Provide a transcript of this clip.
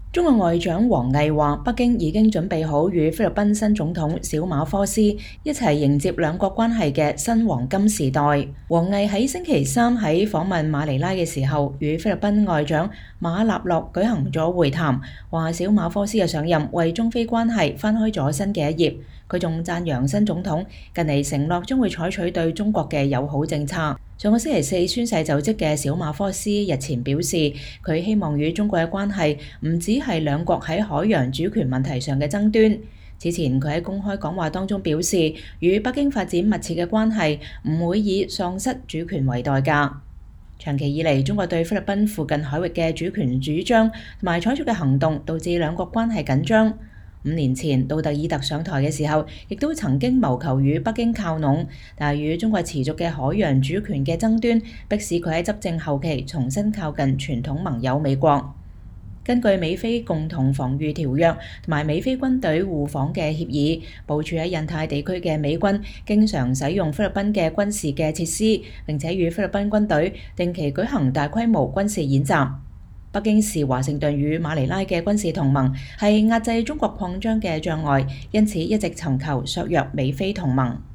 中國外長王毅話：北京已經準備好與菲律賓新總統小馬科斯一齊迎接兩國關係嘅新黃金時代。王毅喺星期三喺訪問馬尼拉嘅時候，與菲律賓外長馬納洛舉行咗會談，話小馬科斯嘅上任為中菲關係翻開咗新嘅一頁。佢仲讚揚新總統近嚟承諾將會採取對中國嘅友好政策。上個星期四宣誓就職嘅小馬科斯日前表示，佢希望與中國嘅關係唔只係兩國喺海洋主權問題上嘅爭端。此前佢喺公開講話當中表示，與北京發展密切嘅關係唔會以喪失主權為代價。長期以嚟，中國對菲律賓附近海域嘅主權主張同埋採取嘅行動，導致兩國關係緊張。5年前杜特爾特上台嘅時候，亦都曾經謀求與北京靠攏，但係與中國持續嘅海洋主權嘅爭端，迫使佢喺執政後期重新靠近傳統盟友美國。根據美菲共同防禦條約同埋美菲軍隊互訪嘅協議，部署喺印太地區嘅美軍經常使用菲律賓嘅軍事嘅設施，並且與菲律賓軍隊定期舉行大規模軍事演習。北京視華盛頓與馬尼拉嘅軍事同盟係壓制中國擴張嘅障礙，因此一直尋求削弱美菲同盟。